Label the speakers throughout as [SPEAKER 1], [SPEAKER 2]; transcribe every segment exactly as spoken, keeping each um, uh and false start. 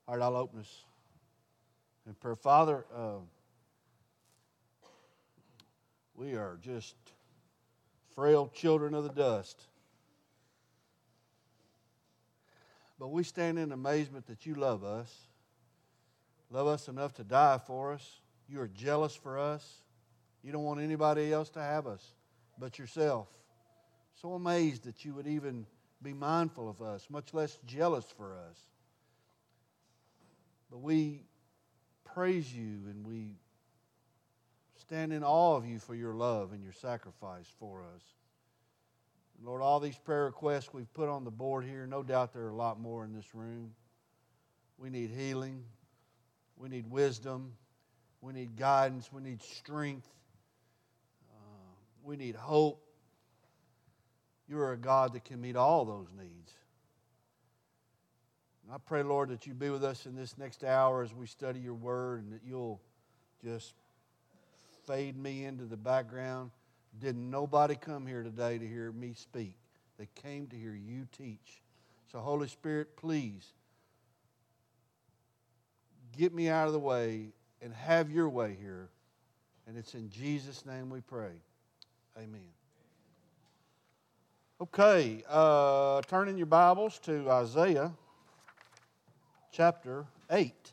[SPEAKER 1] All right, I'll open us in prayer. Father, uh, we are just frail children of the dust. But we stand in amazement that you love us. Love us enough to die for us. You are jealous for us. You don't want anybody else to have us but yourself. So amazed that you would even be mindful of us, much less jealous for us. But we praise you and we stand in awe of you for your love and your sacrifice for us. Lord, all these prayer requests we've put on the board here, no doubt there are a lot more in this room. We need healing. We need wisdom. We need guidance. We need strength. Uh, we need hope. You are a God that can meet all those needs. And I pray, Lord, that you be with us in this next hour as we study your word and that you'll just fade me into the background. Didn't nobody come here today to hear me speak. They came to hear you teach. So, Holy Spirit, please get me out of the way and have your way here. And it's in Jesus' name we pray. Amen. Okay, uh, turn in your Bibles to Isaiah chapter eight.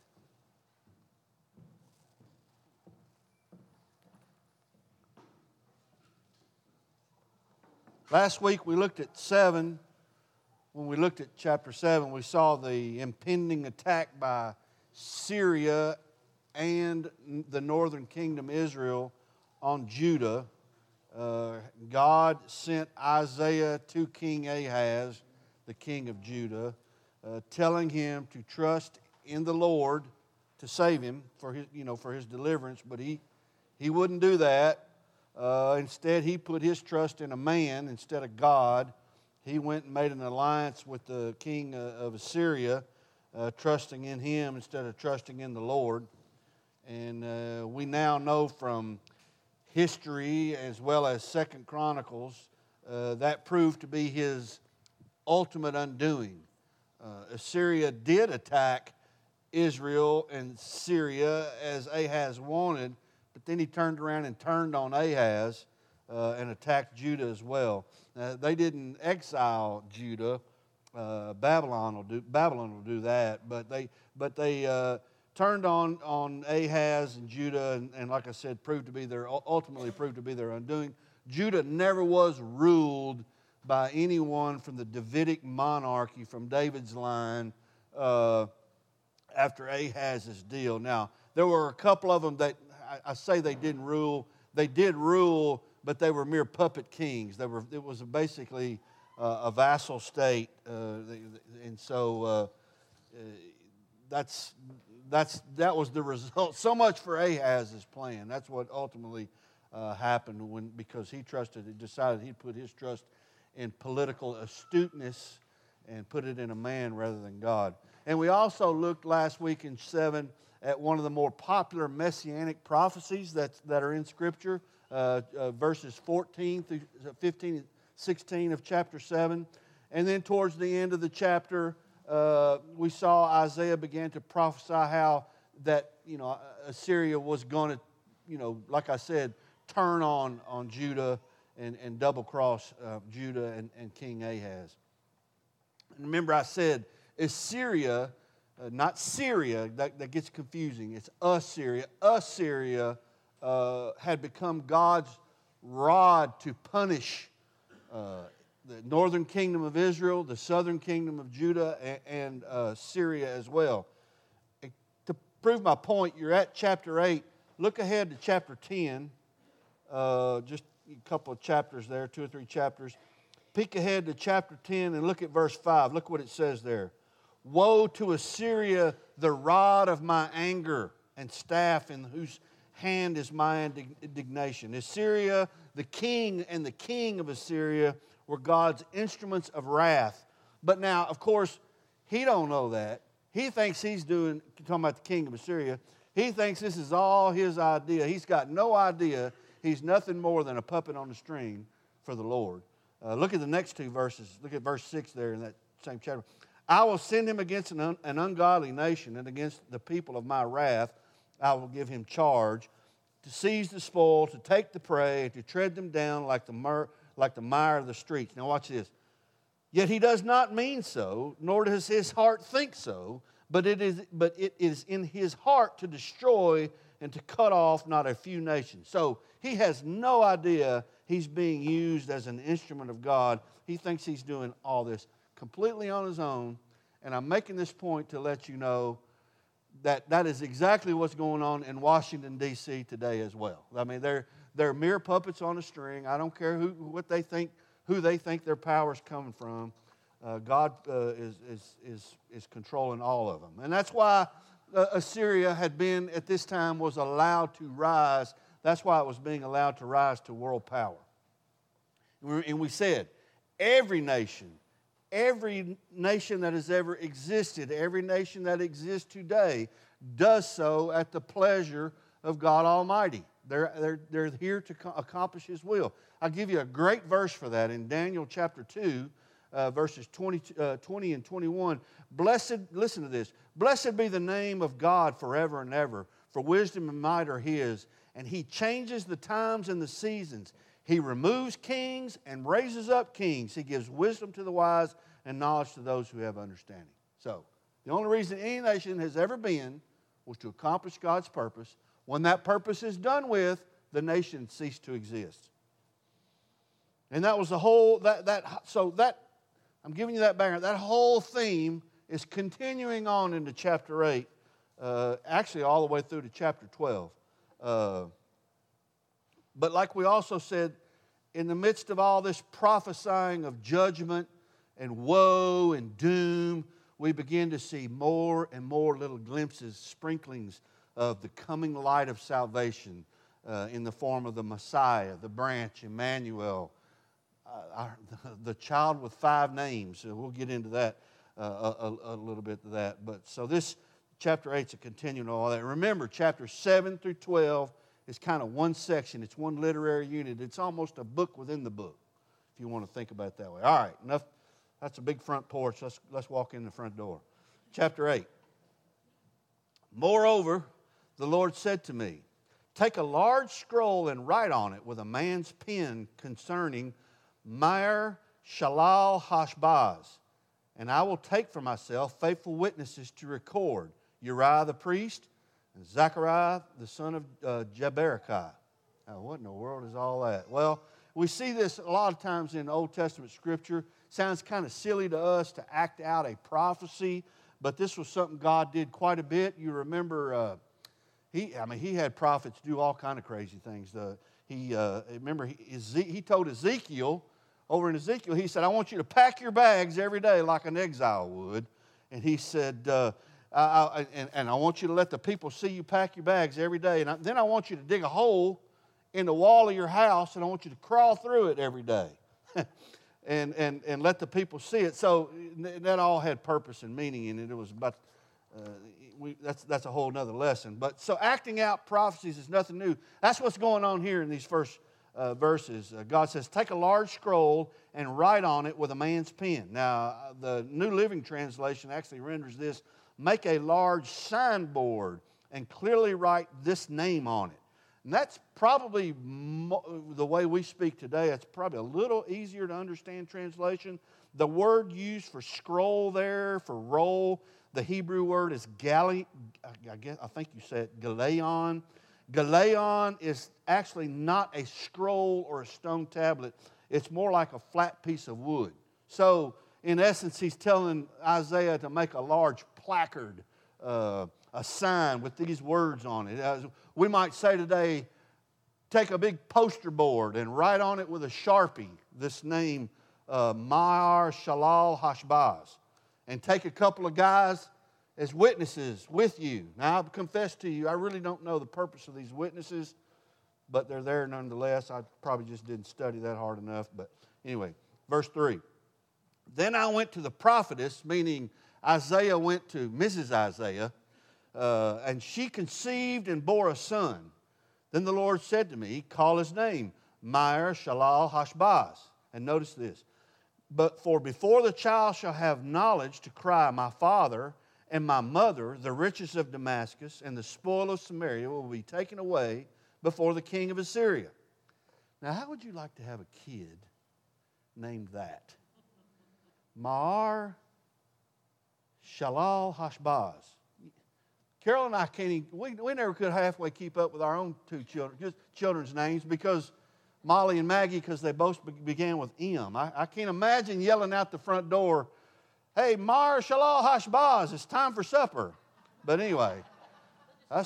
[SPEAKER 1] Last week we looked at seven. When we looked at chapter seven, we saw the impending attack by Syria and the northern kingdom Israel on Judah. Uh, God sent Isaiah to King Ahaz, the king of Judah, uh, telling him to trust in the Lord to save him for his, you know, for his deliverance. But he, he wouldn't do that. Uh, instead, he put his trust in a man instead of God. He went and made an alliance with the king of Assyria, uh, trusting in him instead of trusting in the Lord. And uh, we now know from history as well as Second Chronicles uh, that proved to be his ultimate undoing. Uh, Assyria did attack Israel and Syria as Ahaz wanted, but then he turned around and turned on Ahaz uh, and attacked Judah as well. Uh, they didn't exile Judah. Uh, Babylon will do Babylon will do that, but they but they uh, turned on on Ahaz and Judah, and, and like I said, proved to be their ultimately proved to be their undoing. Judah never was ruled by anyone from the Davidic monarchy, from David's line, uh, after Ahaz's deal. Now there were a couple of them that I, I say they didn't rule. They did rule, but they were mere puppet kings. They were. It was basically uh, a vassal state, uh, and so uh, uh, that's that's that was the result. So much for Ahaz's plan. That's what ultimately uh, happened when because he trusted, he decided he'd put his trust in political astuteness and put it in a man rather than God. And we also looked last week in seven at one of the more popular messianic prophecies that that are in Scripture. Uh, uh, verses fourteen through fifteen and sixteen of chapter seven. And then towards the end of the chapter, uh, we saw Isaiah began to prophesy how that, you know, Assyria was going to, you know, like I said, turn on, on Judah and, and double-cross uh, Judah and, and King Ahaz. And remember I said Assyria, uh, not Syria, that, that gets confusing. It's Assyria. Assyria Uh, had become God's rod to punish uh, the northern kingdom of Israel, the southern kingdom of Judah, and, and uh, Syria as well. And to prove my point, you're at chapter eight. Look ahead to chapter ten, uh, just a couple of chapters there, two or three chapters. Peek ahead to chapter ten and look at verse five. Look what it says there. Woe to Assyria, the rod of my anger and staff in whose hand is my indignation. Assyria, the king and the king of Assyria were God's instruments of wrath. But now, of course, he don't know that. He thinks he's doing, talking about the king of Assyria, he thinks this is all his idea. He's got no idea. He's nothing more than a puppet on the string for the Lord. Uh, look at the next two verses. Look at verse six there in that same chapter. I will send him against an, un, an ungodly nation, and against the people of my wrath I will give him charge to seize the spoil, to take the prey, and to tread them down like the, mur, like the mire of the streets. Now watch this. Yet he does not mean so, nor does his heart think so, but it is, but it is in his heart to destroy and to cut off not a few nations. So he has no idea he's being used as an instrument of God. He thinks he's doing all this completely on his own. And I'm making this point to let you know that that is exactly what's going on in Washington, D C today as well. I mean, they're, they're mere puppets on a string. I don't care who, what they think, who they think their power's coming from. Uh, God uh, is, is, is, is controlling all of them. And that's why uh, Assyria had been, at this time, was allowed to rise. That's why it was being allowed to rise to world power. And we said, every nation, every nation that has ever existed, every nation that exists today, does so at the pleasure of God Almighty. They're, they're, they're here to accomplish His will. I'll give you a great verse for that in Daniel chapter two, uh, verses twenty, uh, twenty and twenty-one. Blessed, listen to this, blessed be the name of God forever and ever, for wisdom and might are His, and He changes the times and the seasons. He removes kings and raises up kings. He gives wisdom to the wise and knowledge to those who have understanding. So, the only reason any nation has ever been was to accomplish God's purpose. When that purpose is done with, the nation ceased to exist. And that was the whole, that, that, so that, I'm giving you that background. That whole theme is continuing on into chapter eight, uh, actually all the way through to chapter twelve. Uh, but like we also said, in the midst of all this prophesying of judgment and woe and doom, we begin to see more and more little glimpses, sprinklings of the coming light of salvation uh, in the form of the Messiah, the branch, Emmanuel, uh, our, the child with five names. So we'll get into that uh, a, a little bit of that. But so this chapter eight is a continuing all that. Remember, chapter seven through twelve is kind of one section. It's one literary unit. It's almost a book within the book, if you want to think about it that way. All right, enough. That's a big front porch. Let's, let's walk in the front door. Chapter eight. Moreover, the Lord said to me, take a large scroll and write on it with a man's pen concerning Maher Shalal Hashbaz. And I will take for myself faithful witnesses to record Uriah the priest and Zechariah the son of uh, Jeberechiah. Now, what in the world is all that? Well, we see this a lot of times in Old Testament Scripture. Sounds kind of silly to us to act out a prophecy, but this was something God did quite a bit. You remember, uh, he, I mean, he had prophets do all kind of crazy things. Uh, he, uh, remember, he, he told Ezekiel, over in Ezekiel, he said, I want you to pack your bags every day like an exile would. And he said, uh, I, I, and, and I want you to let the people see you pack your bags every day. And I, then I want you to dig a hole in the wall of your house, and I want you to crawl through it every day. and, and, and let the people see it. So that all had purpose and meaning in it. It was about, uh, we, that's, that's a whole other lesson. But so acting out prophecies is nothing new. That's what's going on here in these first uh, verses. Uh, God says, take a large scroll and write on it with a man's pen. Now, the New Living Translation actually renders this, make a large signboard and clearly write this name on it. And that's probably mo- the way we speak today. It's probably a little easier to understand translation. The word used for scroll there, for roll, the Hebrew word is gali. I guess I think you said galeon. Galeon is actually not a scroll or a stone tablet. It's more like a flat piece of wood. So, in essence, he's telling Isaiah to make a large placard, uh, a sign with these words on it. Uh, we might say today, take a big poster board and write on it with a Sharpie this name, uh, Maher Shalal Hashbaz. And take a couple of guys as witnesses with you. Now, I confess to you, I really don't know the purpose of these witnesses, but they're there nonetheless. I probably just didn't study that hard enough. But anyway, verse three. Then I went to the prophetess, meaning Isaiah went to Missus Isaiah, uh, and she conceived and bore a son. Then the Lord said to me, call his name, Maher Shalal Hashbaz. And notice this. But for before the child shall have knowledge to cry, my father and my mother, the riches of Damascus and the spoil of Samaria will be taken away before the king of Assyria. Now, how would you like to have a kid named that? Ma'ar Shalal Hashbaz. Carol and I can't even, we, we never could halfway keep up with our own two children, just children's names, because Molly and Maggie, because they both began with M. I, I can't imagine yelling out the front door, hey, Mar Shalal Hashbaz, it's time for supper. But anyway, that's,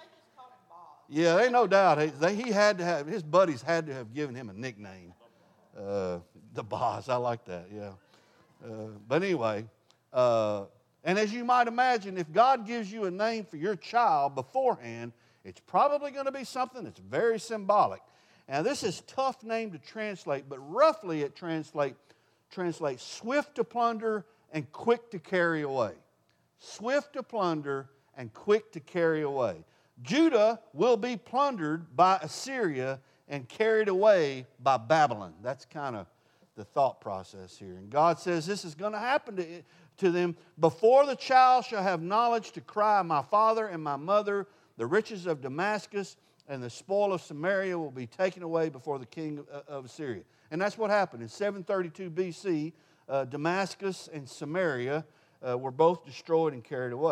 [SPEAKER 1] yeah, they no doubt. He, they, he had to have, his buddies had to have given him a nickname. Uh, the Boz, I like that, yeah. Uh, but anyway, uh, and as you might imagine, if God gives you a name for your child beforehand, it's probably going to be something that's very symbolic. Now, this is a tough name to translate, but roughly it translate, translates swift to plunder and quick to carry away. Swift to plunder and quick to carry away. Judah will be plundered by Assyria and carried away by Babylon. That's kind of the thought process here. And God says this is going to happen to, to them. Before the child shall have knowledge to cry, my father and my mother, the riches of Damascus and the spoil of Samaria will be taken away before the king of Assyria. And that's what happened. In seven thirty-two B C, uh, Damascus and Samaria uh, were both destroyed and carried away.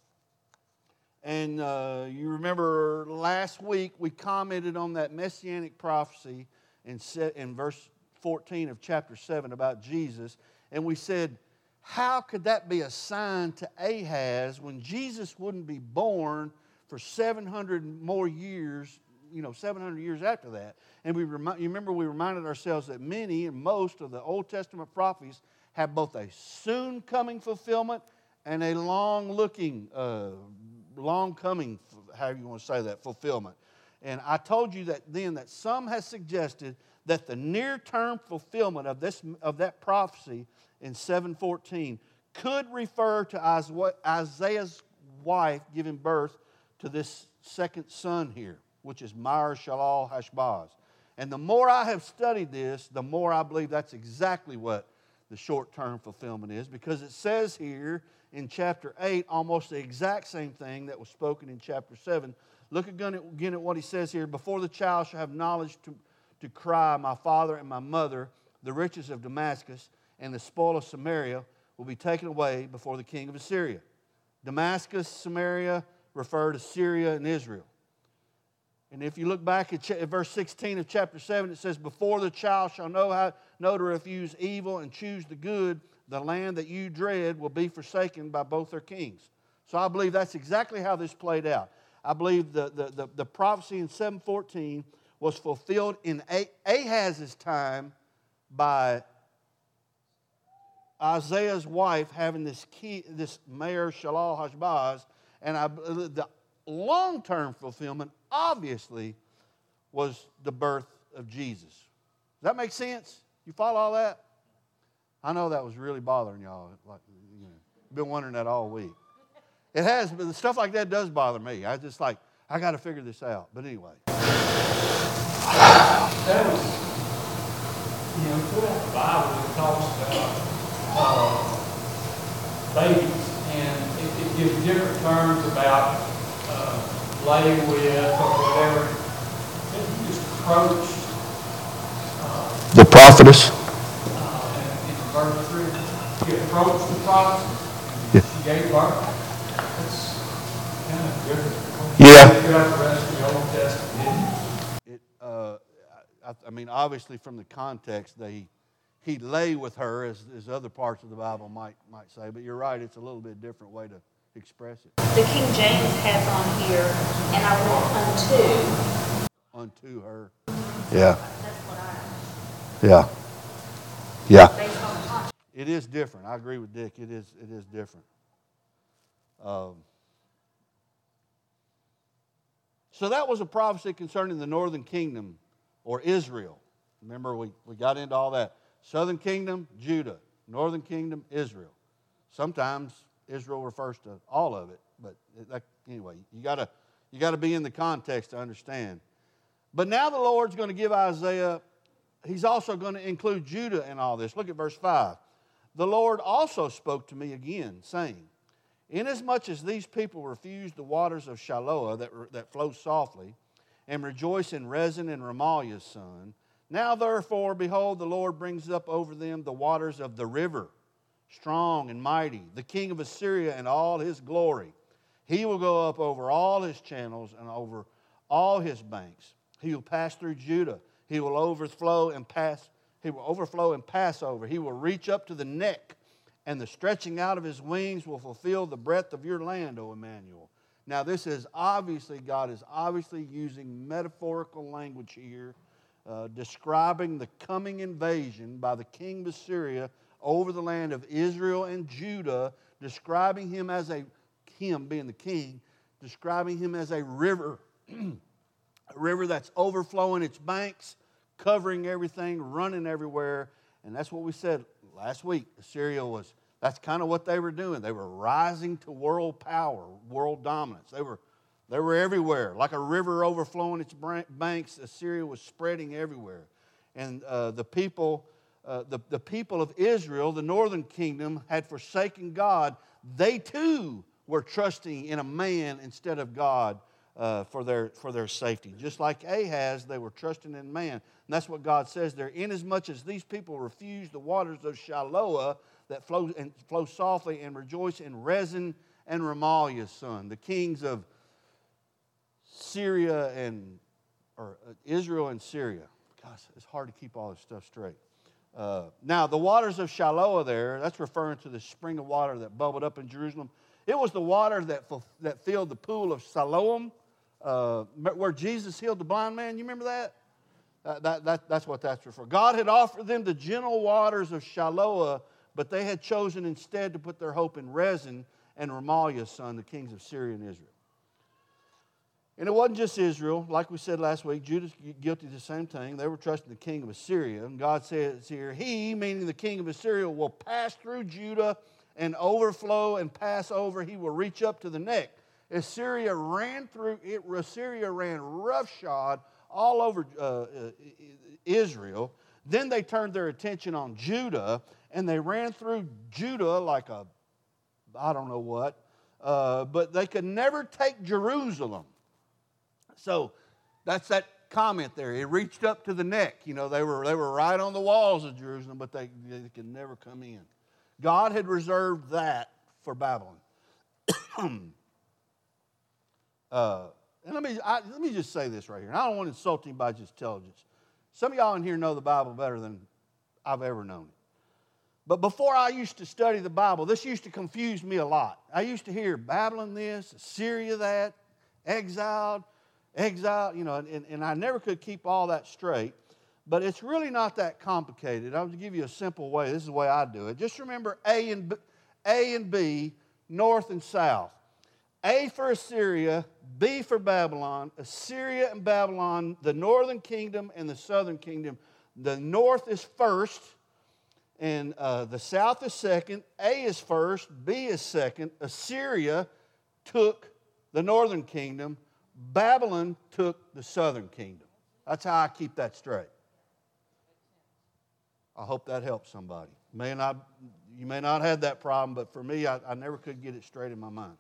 [SPEAKER 1] And uh, you remember last week we commented on that messianic prophecy in, set, in verse fourteen of chapter seven about Jesus. And we said, how could that be a sign to Ahaz when Jesus wouldn't be born for seven hundred more years, you know, seven hundred years after that? And we remi- you remember we reminded ourselves that many and most of the Old Testament prophets have both a soon coming fulfillment and a long looking, uh, long coming, however you want to say that, fulfillment. And I told you that then that some has suggested that the near term fulfillment of this of that prophecy in seven fourteen could refer to Isaiah's wife giving birth to this second son here, which is Maher Shalal Hashbaz. And the more I have studied this, the more I believe that's exactly what the short-term fulfillment is, because it says here in chapter eight almost the exact same thing that was spoken in chapter seven. Look again at, again at what he says here. Before the child shall have knowledge to, to cry, my father and my mother, the riches of Damascus and the spoil of Samaria will be taken away before the king of Assyria. Damascus, Samaria, refer to Syria and Israel. And if you look back at, ch- at verse sixteen of chapter seven, it says, before the child shall know how know to refuse evil and choose the good, the land that you dread will be forsaken by both their kings. So I believe that's exactly how this played out. I believe the, the, the, the prophecy in seven fourteen was fulfilled in Ahaz's time by Isaiah's wife having this key, this Maher Shalal Hashbaz. And I, the long-term fulfillment, obviously, was the birth of Jesus. Does that make sense? You follow all that? I know that was really bothering y'all. Like, you know, been wondering that all week. It has, but stuff like that does bother me. I just like, I got to figure this out. But anyway.
[SPEAKER 2] That was, you know, throughout the Bible, it talks about uh, babies. And it, it gives different terms about uh, lay with or whatever. Then he just approached uh,
[SPEAKER 3] the prophetess.
[SPEAKER 2] Uh, in, in verse three, he approached the prophet.
[SPEAKER 3] Yeah.
[SPEAKER 2] She gave birth. That's kind of different.
[SPEAKER 3] Yeah.
[SPEAKER 2] Throughout the rest of the Old Testament.
[SPEAKER 1] It, uh, I, I mean, obviously from the context, they he lay with her, as, as other parts of the Bible might might say. But you're right; it's a little bit different way to express it.
[SPEAKER 4] The King James has on here, and I went unto.
[SPEAKER 1] Unto her.
[SPEAKER 3] Yeah.
[SPEAKER 4] That's what I.
[SPEAKER 3] Yeah. Yeah.
[SPEAKER 4] Based on the context.
[SPEAKER 1] It is different. I agree with Dick. It is. It is different. Um, so that was a prophecy concerning the northern kingdom, or Israel. Remember, we, we got into all that. Southern kingdom, Judah. Northern kingdom, Israel. Sometimes Israel refers to all of it, but that, anyway, you gotta you gotta be in the context to understand. But now the Lord's going to give Isaiah he's also going to include Judah in all this. Look at verse five. The Lord also spoke to me again, saying, inasmuch as these people refuse the waters of Shiloah that, that flow softly, and rejoice in Rezin and Remaliah's son, now therefore, behold, the Lord brings up over them the waters of the river, strong and mighty, the king of Assyria and all his glory. He will go up over all his channels and over all his banks. He will pass through Judah. He will overflow and pass. He will overflow and pass over. He will reach up to the neck, and the stretching out of his wings will fulfill the breadth of your land, O Emmanuel. Now, this is obviously, God is obviously using metaphorical language here, uh, describing the coming invasion by the king of Assyria over the land of Israel and Judah, describing him as a, him being the king, describing him as a river, a river that's overflowing its banks, covering everything, running everywhere. And that's what we said last week. Assyria was, that's kind of what they were doing. They were rising to world power, world dominance. They were, they were everywhere. Like a river overflowing its banks, Assyria was spreading everywhere. And uh, the people, uh, the, the people of Israel, the northern kingdom, had forsaken God. They too were trusting in a man instead of God uh, for their, for their safety. Just like Ahaz, they were trusting in man. And that's what God says there. Inasmuch as these people refuse the waters of Shiloah that flow, and flow softly, and rejoice in Rezin and Remaliah's son, the kings of Syria and, or Israel and Syria. Gosh, it's hard to keep all this stuff straight. Uh, now, the waters of Shiloah there, that's referring to the spring of water that bubbled up in Jerusalem. It was the water that, that filled the pool of Siloam, uh, where Jesus healed the blind man. You remember that? Uh, that, that? That's what that's referring. God had offered them the gentle waters of Shiloah, but they had chosen instead to put their hope in Rezin and Remaliah's son, the kings of Syria and Israel. And it wasn't just Israel. Like we said last week, Judah's guilty of the same thing. They were trusting the king of Assyria. And God says here, he, meaning the king of Assyria, will pass through Judah and overflow and pass over. He will reach up to the neck. Assyria ran through it. Assyria ran roughshod all over uh, Israel. Then they turned their attention on Judah, and they ran through Judah like a, I don't know what, uh, but they could never take Jerusalem. So that's that comment there. It reached up to the neck. You know, they were, they were right on the walls of Jerusalem, but they, they could never come in. God had reserved that for Babylon. uh, and let me, I, let me just say this right here. And I don't want to insult anybody's intelligence. Some of y'all in here know the Bible better than I've ever known it. But before I used to study the Bible, this used to confuse me a lot. I used to hear Babylon this, Assyria that, exiled, exiled, you know, and, and I never could keep all that straight. But it's really not that complicated. I'll give you a simple way. This is the way I do it. Just remember A and B, A and B, north and south. A for Assyria, B for Babylon. Assyria and Babylon, the northern kingdom and the southern kingdom. The north is first, and uh, the south is second. A is first, B is second. Assyria took the northern kingdom. Babylon took the southern kingdom. That's how I keep that straight. I hope that helps somebody. May not, you may not have that problem, but for me, I, I never could get it straight in my mind.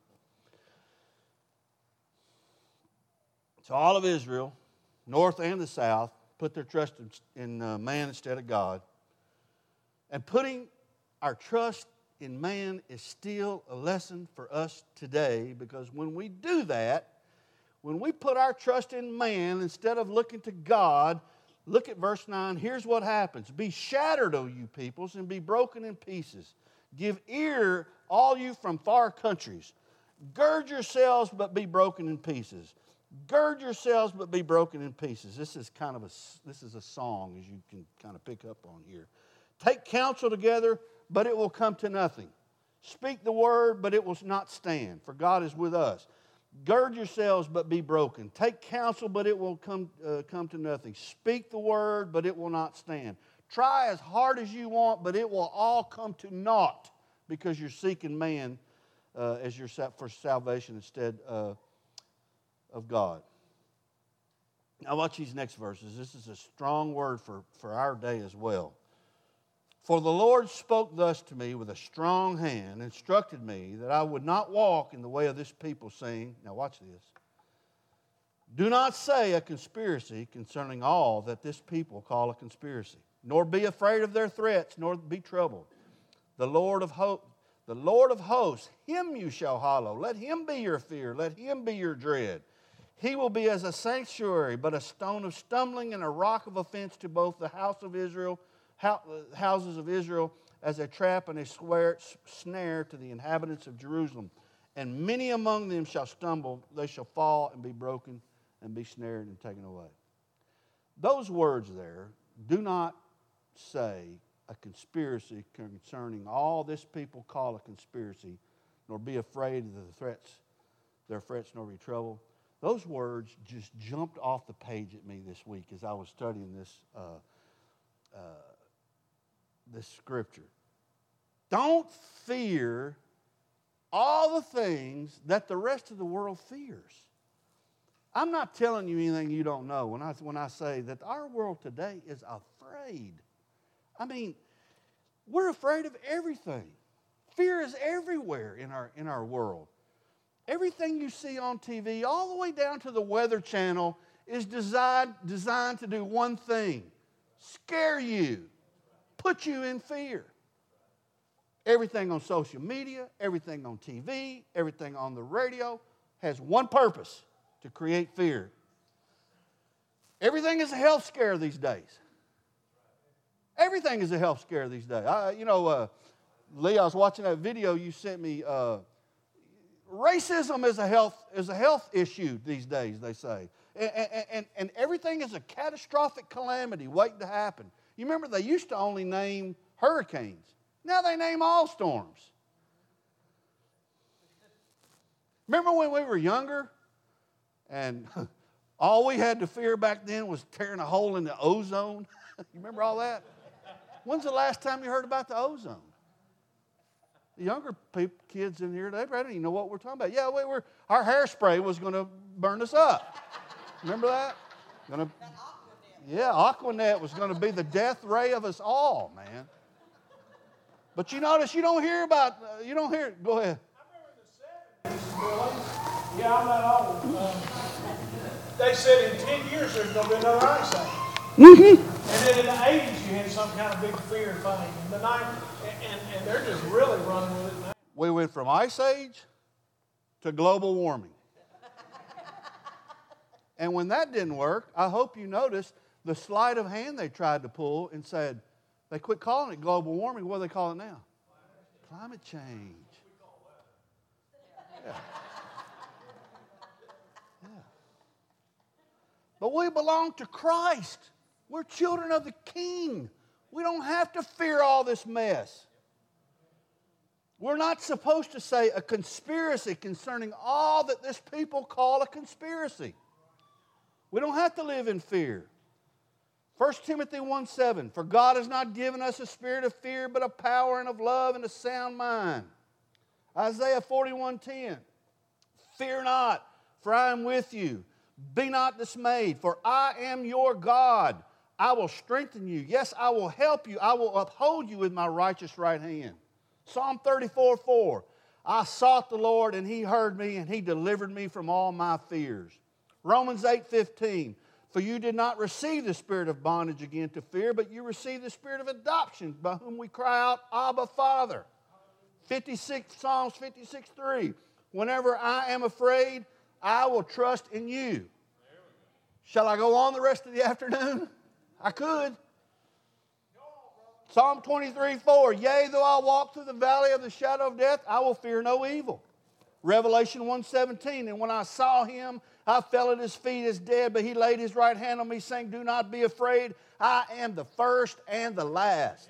[SPEAKER 1] So all of Israel, north and the south, put their trust in, in uh, man instead of God. And putting our trust in man is still a lesson for us today, because when we do that, when we put our trust in man instead of looking to God, look at verse nine. Here's what happens. Be shattered, O you peoples, and be broken in pieces. Give ear, all you from far countries. Gird yourselves, but be broken in pieces. Gird yourselves, but be broken in pieces. This is kind of a, this is a song, as you can kind of pick up on here. Take counsel together, but it will come to nothing. Speak the word, but it will not stand, for God is with us. Gird yourselves, but be broken. Take counsel, but it will come, uh, come to nothing. Speak the word, but it will not stand. Try as hard as you want, but it will all come to naught, because you're seeking man uh, as your for salvation instead uh, of God. Now watch these next verses. This is a strong word for, for our day as well. For the Lord spoke thus to me with a strong hand, instructed me that I would not walk in the way of this people, saying, now watch this, do not say a conspiracy concerning all that this people call a conspiracy, nor be afraid of their threats, nor be troubled. The Lord of hosts, the Lord of hosts, him you shall hallow. Let him be your fear. Let him be your dread. He will be as a sanctuary, but a stone of stumbling and a rock of offense to both the house of Israel, houses of Israel, as a trap and a snare to the inhabitants of Jerusalem. And many among them shall stumble. They shall fall and be broken and be snared and taken away. Those words there, do not say a conspiracy concerning all this people call a conspiracy, nor be afraid of the threats, their threats, nor be troubled. Those words just jumped off the page at me this week as I was studying this, uh, uh, this scripture. Don't fear all the things that the rest of the world fears. I'm not telling you anything you don't know when I, when I say that our world today is afraid. I mean, we're afraid of everything. Fear is everywhere in our, in our world. Everything you see on T V, all the way down to the Weather Channel, is designed, designed to do one thing: scare you, put you in fear. Everything on social media, everything on T V, everything on the radio has one purpose: to create fear. Everything is a health scare these days. Everything is a health scare these days. I, you know, uh, Lee, I was watching that video you sent me. Uh, racism is a health is a health issue these days, they say. And, and, and everything is a catastrophic calamity waiting to happen. You remember they used to only name hurricanes. Now they name all storms. Remember when we were younger and all we had to fear back then was tearing a hole in the ozone? You remember all that? When's the last time you heard about the ozone? The younger people, kids in here, they don't even know what we're talking about. Yeah, we were, our hairspray was going to burn us up. Remember that? Gonna, yeah, Aquanet was going to be the death ray of us all, man. But you notice you don't hear about, uh, you don't hear, go ahead.
[SPEAKER 5] I remember in the seventies, Billy. Yeah, I'm not old. Um, they said in ten years there's going to be another ice age. Mm-hmm. And then in the eighties you had some kind of big fear thing. In the nineties, and, and they're just really running with it now.
[SPEAKER 1] We went from ice age to global warming. And when that didn't work, I hope you noticed the sleight of hand they tried to pull and said, they quit calling it global warming. What do they call it now? Climate change. Yeah. Yeah. But we belong to Christ. We're children of the King. We don't have to fear all this mess. We're not supposed to say a conspiracy concerning all that this people call a conspiracy. We don't have to live in fear. First Timothy one seven, for God has not given us a spirit of fear, but of power and of love and a sound mind. Isaiah forty-one ten, fear not, for I am with you. Be not dismayed, for I am your God. I will strengthen you. Yes, I will help you. I will uphold you with my righteous right hand. Psalm thirty-four four, I sought the Lord, and He heard me, and He delivered me from all my fears. Romans eight fifteen, for you did not receive the spirit of bondage again to fear, but you received the spirit of adoption, by whom we cry out, Abba, Father. fifty-six, Psalms fifty-six three, whenever I am afraid, I will trust in you. Shall I go on the rest of the afternoon? I could. Psalm twenty-three four, yea, though I walk through the valley of the shadow of death, I will fear no evil. Revelation one seventeen, and when I saw Him, I fell at His feet as dead, but He laid His right hand on me, saying, do not be afraid. I am the first and the last.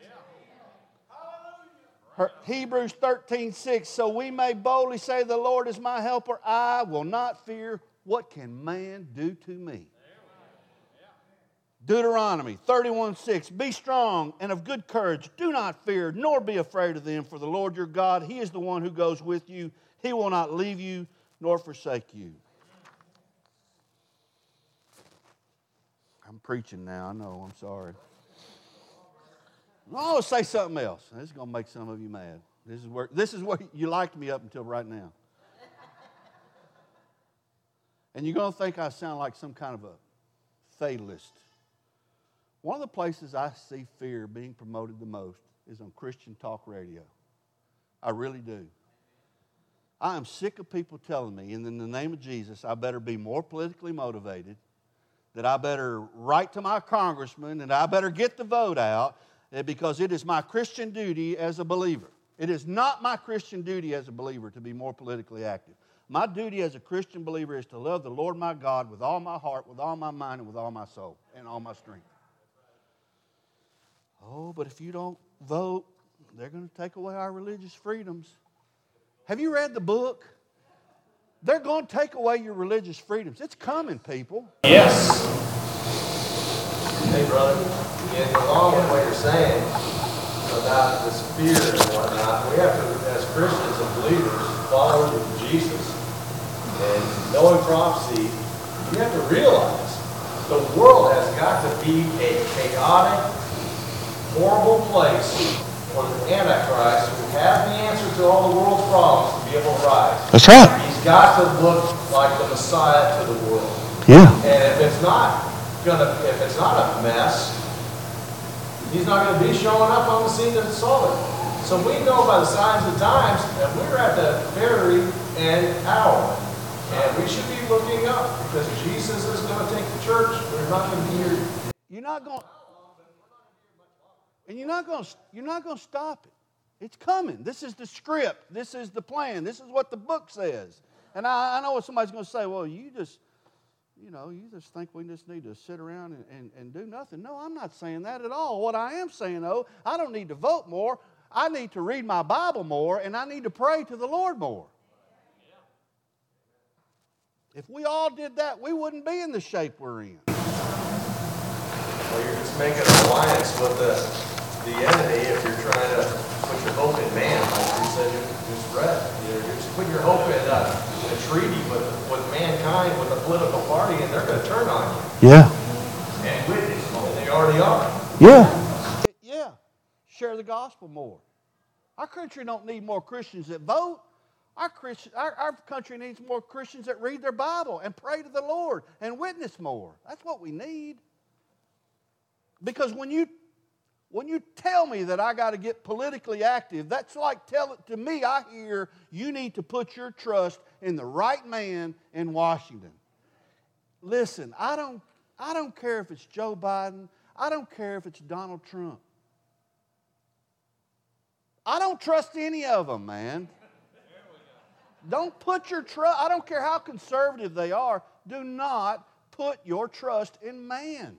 [SPEAKER 1] Her, Hebrews thirteen six, so we may boldly say, the Lord is my helper. I will not fear. What can man do to me? Deuteronomy thirty-one six, be strong and of good courage. Do not fear, nor be afraid of them, for the Lord your God, He is the one who goes with you. He will not leave you nor forsake you. I'm preaching now. I know. I'm sorry. I'm going to say something else. This is going to make some of you mad. This is where this is where you liked me up until right now. And you're going to think I sound like some kind of a fatalist. One of the places I see fear being promoted the most is on Christian talk radio. I really do. I am sick of people telling me, and in the name of Jesus, I better be more politically motivated, that I better write to my congressman, and I better get the vote out, because it is my Christian duty as a believer. It is not my Christian duty as a believer to be more politically active. My duty as a Christian believer is to love the Lord my God with all my heart, with all my mind, and with all my soul, and all my strength. Oh, but if you don't vote, they're going to take away our religious freedoms. Have you read the book? They're going to take away your religious freedoms. It's coming, people.
[SPEAKER 2] Yes.
[SPEAKER 6] Hey, brother, and along with what you're saying about this fear and whatnot, we have to, as Christians and believers, follow Jesus. And knowing prophecy, you have to realize the world has got to be a chaotic, horrible place for the Antichrist, who has the answer to all the world's problems, to be able to rise.
[SPEAKER 3] That's right.
[SPEAKER 6] He's got to look like the Messiah to the world.
[SPEAKER 3] Yeah.
[SPEAKER 6] And if it's not gonna, if it's not a mess, he's not going to be showing up on the scene to solve it. So we know by the signs of the times that we're at the very end hour. And we should be looking up, because Jesus is going to take the church. We're not going to be here.
[SPEAKER 1] You're not going, and you're not going, you're not going to stop it. It's coming. This is the script. This is the plan. This is what the book says. And I, I know what somebody's going to say. Well, you just, you know, you just think we just need to sit around and, and, and do nothing. No, I'm not saying that at all. What I am saying, though, I don't need to vote more. I need to read my Bible more, and I need to pray to the Lord more. If we all did that, we wouldn't be in the shape we're in.
[SPEAKER 6] Well, you're just making an alliance with the, the enemy if you're trying to put your hope in man, like you said, you just read. You're, you're just putting your hope in a, a treaty with, with mankind, with a political party, and they're going to turn on you.
[SPEAKER 3] Yeah.
[SPEAKER 6] And witness, and they already are.
[SPEAKER 3] Yeah.
[SPEAKER 1] Yeah. Share the gospel more. Our country don't need more Christians that vote. Our, Christian, our, our country needs more Christians that read their Bible and pray to the Lord and witness more. That's what we need. Because when you when you tell me that I got to get politically active, that's like tell it to me. I hear you need to put your trust in the right man in Washington. Listen, I don't I don't care if it's Joe Biden. I don't care if it's Donald Trump. I don't trust any of them, man. Don't put your trust, I don't care how conservative they are, do not put your trust in man.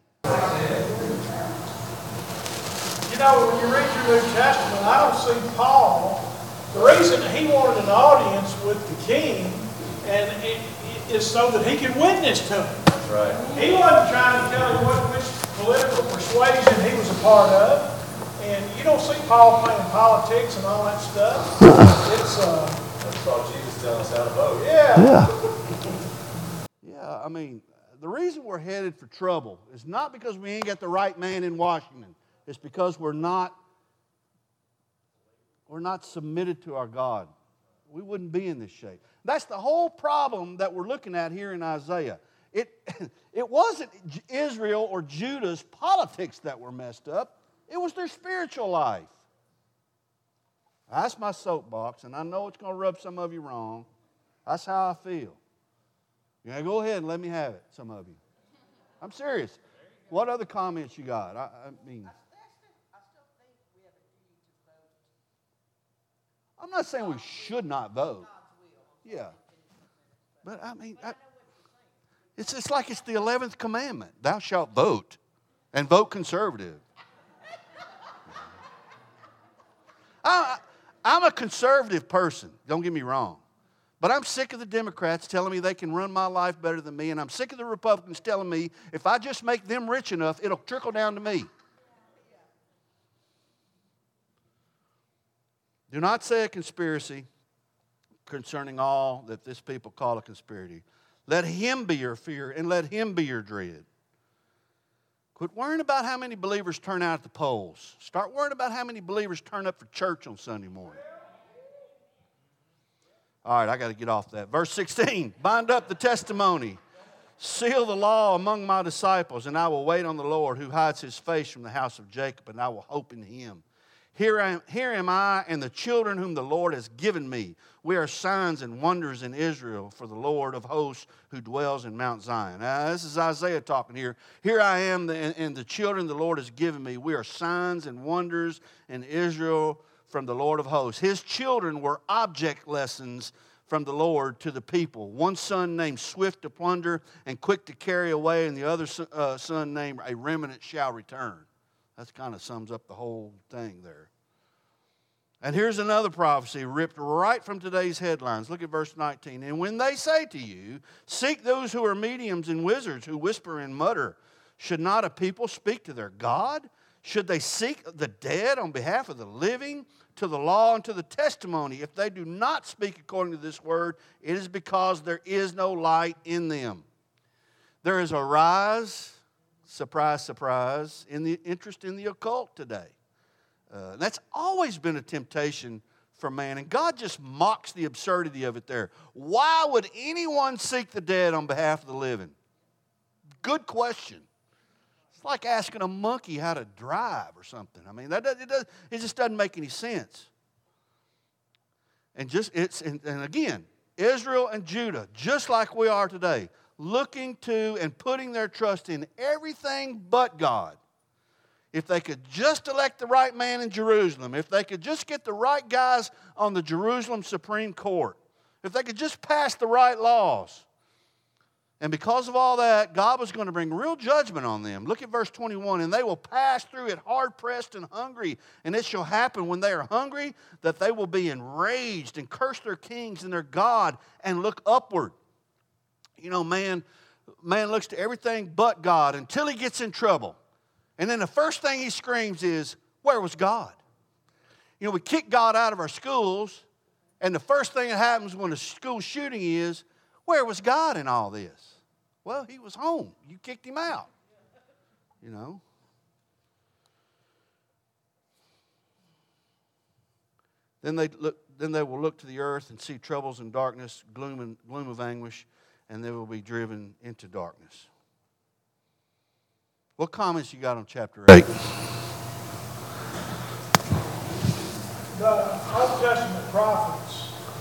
[SPEAKER 5] You know, when you read your New Testament, I don't see Paul. The reason he wanted an audience with the king and it, it is so that he could witness to him.
[SPEAKER 6] That's right.
[SPEAKER 5] He wasn't trying to tell him what which political persuasion he was a part of. And you don't see Paul playing politics and all that stuff. It's uh
[SPEAKER 6] That's all Jesus telling us how to vote.
[SPEAKER 5] yeah.
[SPEAKER 3] Yeah.
[SPEAKER 1] Yeah, I mean, the reason we're headed for trouble is not because we ain't got the right man in Washington. It's because we're not, we're not submitted to our God. We wouldn't be in this shape. That's the whole problem that we're looking at here in Isaiah. It, it wasn't Israel or Judah's politics that were messed up. It was their spiritual life. That's my soapbox, and I know it's going to rub some of you wrong. That's how I feel. Yeah, go ahead and let me have it, some of you. I'm serious. What other comments you got? I, I mean, I'm not saying we should not vote. Yeah. But I mean, I, it's just like it's the eleventh commandment. Thou shalt vote, and vote conservative. I, I'm a conservative person, don't get me wrong. But I'm sick of the Democrats telling me they can run my life better than me, and I'm sick of the Republicans telling me if I just make them rich enough, it'll trickle down to me. Do not say a conspiracy concerning all that this people call a conspiracy. Let him be your fear, and let him be your dread. Quit worrying about how many believers turn out at the polls. Start worrying about how many believers turn up for church on Sunday morning. All right, I got to get off that. Verse sixteen, bind up the testimony. Seal the law among my disciples, and I will wait on the Lord who hides his face from the house of Jacob, and I will hope in him. Here am, here am I and the children whom the Lord has given me. We are signs and wonders in Israel for the Lord of hosts who dwells in Mount Zion. Now, this is Isaiah talking here. Here I am and, and the children the Lord has given me. We are signs and wonders in Israel from the Lord of hosts. His children were object lessons from the Lord to the people. One son named swift to plunder and quick to carry away, and the other uh, son named a remnant shall return. That kind of sums up the whole thing there. And here's another prophecy ripped right from today's headlines. Look at verse nineteen. And when they say to you, seek those who are mediums and wizards who whisper and mutter, should not a people speak to their God? Should they seek the dead on behalf of the living? To the law and to the testimony. If they do not speak according to this word, it is because there is no light in them. There is a rise, surprise, surprise, in the interest in the occult today. Uh, that's always been a temptation for man, and God just mocks the absurdity of it there. Why would anyone seek the dead on behalf of the living? Good question. It's like asking a monkey how to drive or something. I mean, that it, does, it just doesn't make any sense. And just it's and, and again, Israel and Judah, just like we are today, looking to and putting their trust in everything but God. If they could just elect the right man in Jerusalem, if they could just get the right guys on the Jerusalem Supreme Court, if they could just pass the right laws. And because of all that, God was going to bring real judgment on them. Look at verse twenty-one. And they will pass through it hard-pressed and hungry. And it shall happen when they are hungry that they will be enraged and curse their kings and their God and look upward. You know, man, man looks to everything but God until he gets in trouble. And then the first thing he screams is, where was God? You know, we kick God out of our schools. And the first thing that happens when a school shooting is, where was God in all this? Well, he was home. You kicked him out. You know. Then they look. Then they will look to the earth and see troubles and darkness, gloom and gloom of anguish, and they will be driven into darkness. What comments you got on chapter eight?
[SPEAKER 5] The Old Testament prophets,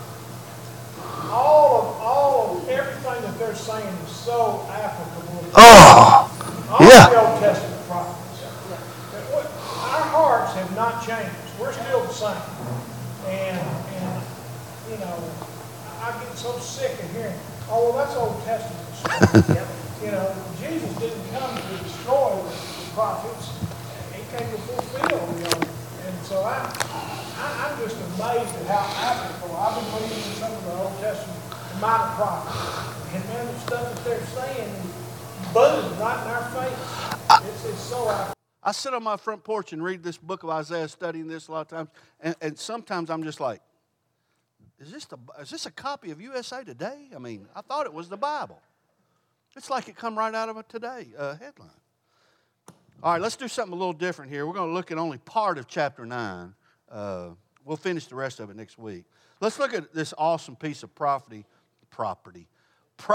[SPEAKER 5] all of all of everything that they're saying is so applicable.
[SPEAKER 1] Oh,
[SPEAKER 5] all
[SPEAKER 1] yeah.
[SPEAKER 5] the Old Testament prophets. That what- Our hearts have not changed. We're still the same. And and you know, I get so sick of hearing, oh well, that's Old Testament stuff. You know, Jesus didn't come to destroy the prophets. He came to fulfill, you know. And so I, I, I'm just amazed at how applicable. I've been reading some of the Old Testament minor prophets. And man, the stuff that they're saying is buzzing right in our face. It's, it's so applicable.
[SPEAKER 1] I sit on my front porch and read this book of Isaiah, studying this a lot of times, and, and sometimes I'm just like, is this, the, is this a copy of U S A Today? I mean, I thought it was the Bible. It's like it come right out of a Today uh, headline. All right, let's do something a little different here. We're going to look at only part of chapter nine. Uh, we'll finish the rest of it next week. Let's look at this awesome piece of property, property, pro,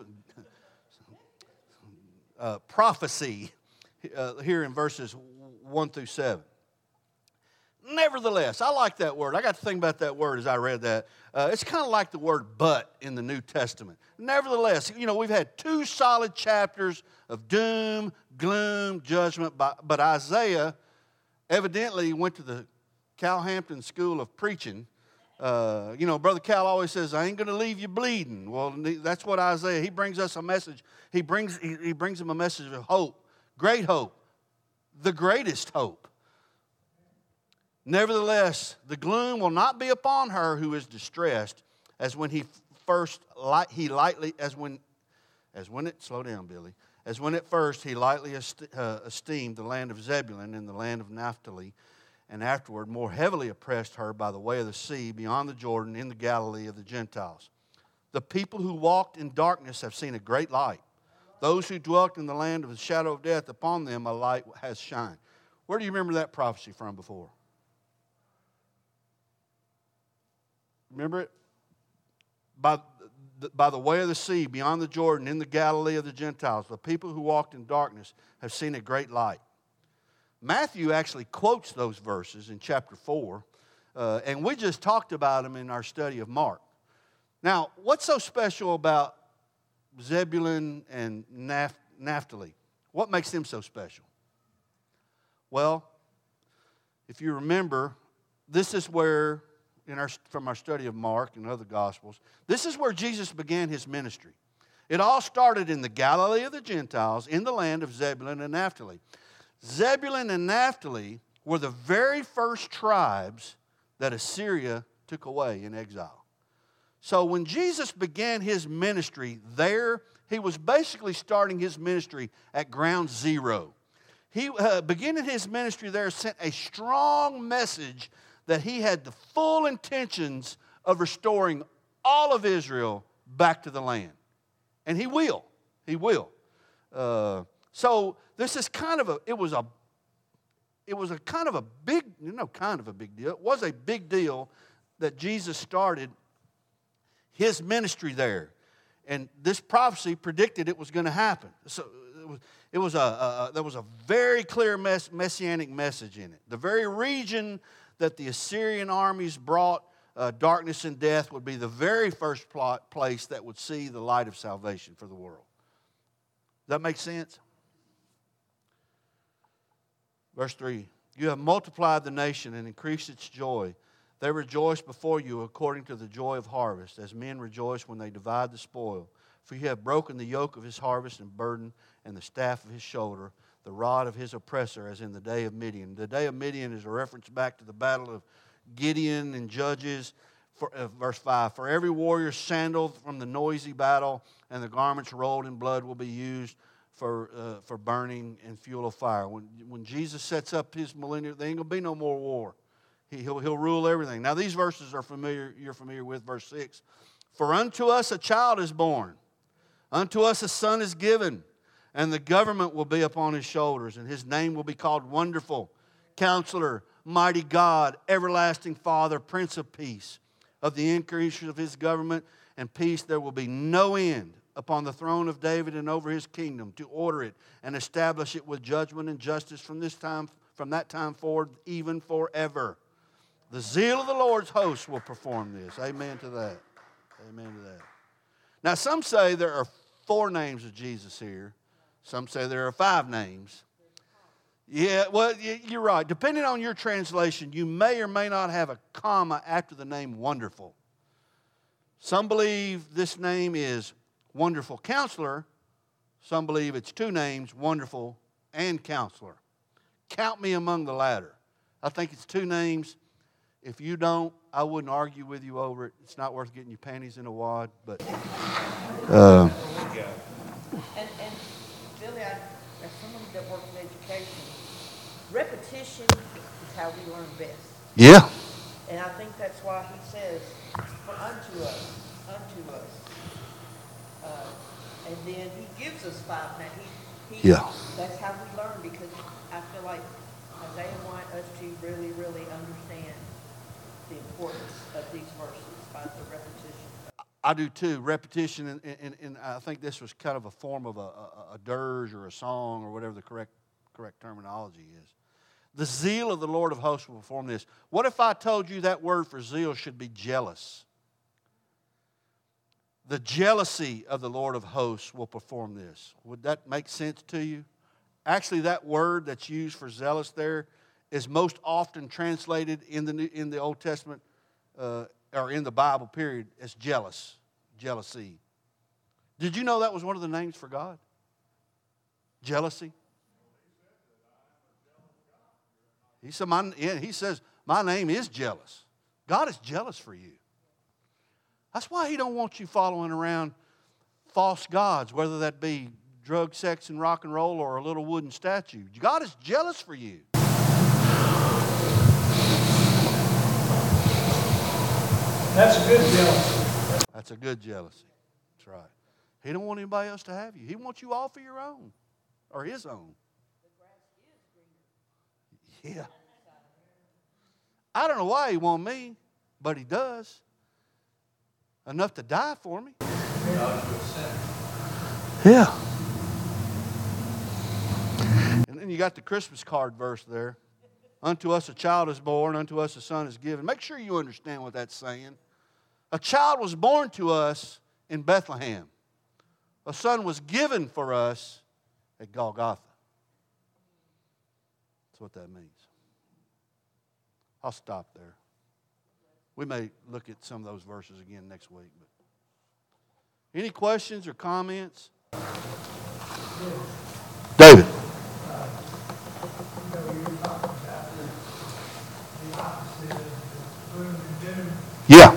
[SPEAKER 1] uh, prophecy uh, here in verses one through seven. Nevertheless, I like that word. I got to think about that word as I read that. Uh, it's kind of like the word but in the New Testament. Nevertheless, you know, we've had two solid chapters of doom, gloom, judgment, but Isaiah evidently went to the Cal Hampton School of Preaching. Uh, you know, Brother Cal always says, I ain't going to leave you bleeding. Well, that's what Isaiah, he brings us a message. He brings, he, he brings them a message of hope, great hope, the greatest hope. Nevertheless, the gloom will not be upon her who is distressed, as when he first light, he lightly as when as when it slow down, Billy. As when at first he lightly esteemed the land of Zebulun and the land of Naphtali, and afterward more heavily oppressed her by the way of the sea beyond the Jordan in the Galilee of the Gentiles. The people who walked in darkness have seen a great light. Those who dwelt in the land of the shadow of death, upon them a light has shined. Where do you remember that prophecy from before? Remember it? By the, by the way of the sea, beyond the Jordan, in the Galilee of the Gentiles, the people who walked in darkness have seen a great light. Matthew actually quotes those verses in chapter four, uh, and we just talked about them in our study of Mark. Now, what's so special about Zebulun and Naph- Naphtali? What makes them so special? Well, if you remember, this is where, in our, from our study of Mark and other Gospels, this is where Jesus began his ministry. It all started in the Galilee of the Gentiles, in the land of Zebulun and Naphtali. Zebulun and Naphtali were the very first tribes that Assyria took away in exile. So when Jesus began his ministry there, he was basically starting his ministry at ground zero. He, uh, beginning his ministry there, sent a strong message that he had the full intentions of restoring all of Israel back to the land. And he will. He will. Uh, so this is kind of a, it was a, it was a kind of a big, you know, kind of a big deal. It was a big deal that Jesus started his ministry there. And this prophecy predicted it was going to happen. So it was, it was a, a, there was a very clear mess, messianic message in it. The very region that the Assyrian armies brought uh, darkness and death would be the very first plot, place that would see the light of salvation for the world. Does that make sense? Verse three, you have multiplied the nation and increased its joy. They rejoice before you according to the joy of harvest, as men rejoice when they divide the spoil. For you have broken the yoke of his harvest and burden, and the staff of his shoulder, the rod of his oppressor, as in the day of Midian. The day of Midian is a reference back to the battle of Gideon and Judges, for, uh, verse five. For every warrior sandaled from the noisy battle, and the garments rolled in blood will be used for uh, for burning and fuel of fire. When, when Jesus sets up his millennium, there ain't going to be no more war. He, he'll, he'll rule everything. Now these verses are familiar. You're familiar with verse six. For unto us a child is born, unto us a son is given, and the government will be upon his shoulders, and his name will be called Wonderful, Counselor, Mighty God, Everlasting Father, Prince of Peace. Of the increase of his government and peace there will be no end upon the throne of David and over his kingdom, to order it and establish it with judgment and justice from this time, from that time forward, even forever. The zeal of the Lord's host will perform this. Amen to that. Amen to that. Now, some say there are four names of Jesus here. Some say there are five names. Yeah, well, you're right. Depending on your translation, you may or may not have a comma after the name Wonderful. Some believe this name is Wonderful Counselor. Some believe it's two names, Wonderful and Counselor. Count me among the latter. I think it's two names. If you don't, I wouldn't argue with you over it. It's not worth getting your panties in a wad. But uh,
[SPEAKER 3] And, and Billy, I, as someone that works in education, repetition is how we learn best.
[SPEAKER 1] yeah,
[SPEAKER 3] And I think that's why he says, for unto us, unto us. Uh, and then he gives us five. Now, he, he,
[SPEAKER 1] Yeah.
[SPEAKER 3] That's how we learn, because I feel like Isaiah wants us to really, really understand the importance of these verses by the repetition.
[SPEAKER 1] I do too. Repetition, and, and, and I think this was kind of a form of a, a, a dirge or a song or whatever the correct correct terminology is. The zeal of the Lord of hosts will perform this. What if I told you that word for zeal should be jealous? The jealousy of the Lord of hosts will perform this. Would that make sense to you? Actually, that word that's used for zealous there is most often translated in the New, in the Old Testament uh, or in the Bible, period, as jealous, jealousy. Did you know that was one of the names for God? Jealousy. He said, my, yeah, he says, my name is jealous. God is jealous for you. That's why he don't want you following around false gods, whether that be drug, sex, and rock and roll or a little wooden statue. God is jealous for you.
[SPEAKER 5] That's a good jealousy.
[SPEAKER 1] That's a good jealousy. That's right. He don't want anybody else to have you. He wants you all for your own, or His own. Yeah. I don't know why He wants me, but He does. Enough to die for me. Yeah. And then you got the Christmas card verse there. Unto us a child is born, unto us a son is given. Make sure you understand what that's saying. A child was born to us in Bethlehem. A son was given for us at Golgotha. That's what that means. I'll stop there. We may look at some of those verses again next week. But any questions or comments? David. Yeah.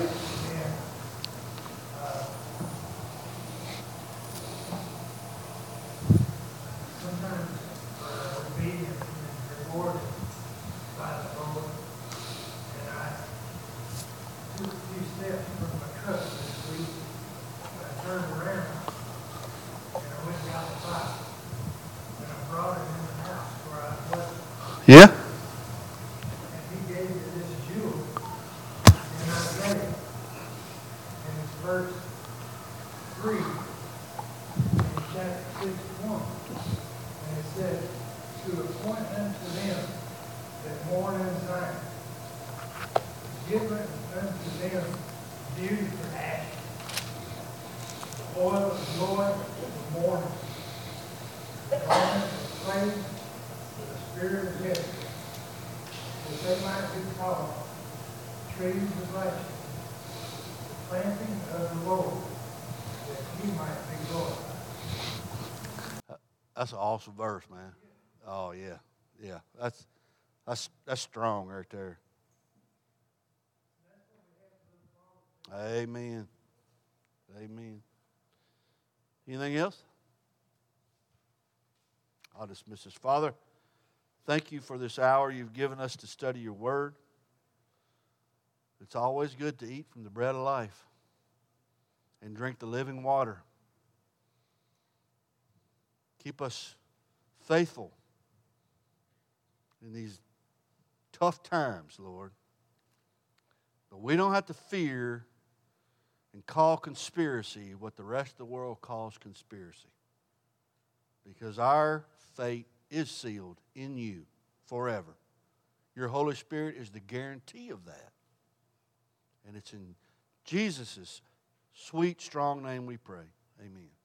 [SPEAKER 1] Yeah?
[SPEAKER 5] And he gave me this jewel, and I read it. And it's verse three, in chapter sixty-one. And it says, to appoint unto them that mourn in Zion, give unto them beauty for ashes, the oil of joy for mourning, the garment of praise, Spirit of heaven, that they might be called trees of righteousness, the planting of the Lord, that He might be glorified.
[SPEAKER 1] That's an awesome verse, man. Oh yeah, yeah. That's that's that's strong right there. Amen. Amen. Anything else? I'll dismiss this. Father, thank you for this hour you've given us to study your word. It's always good to eat from the bread of life and drink the living water. Keep us faithful in these tough times, Lord. But we don't have to fear and call conspiracy what the rest of the world calls conspiracy. Because our fate is sealed in you forever. Your Holy Spirit is the guarantee of that. And it's in Jesus' sweet, strong name we pray. Amen.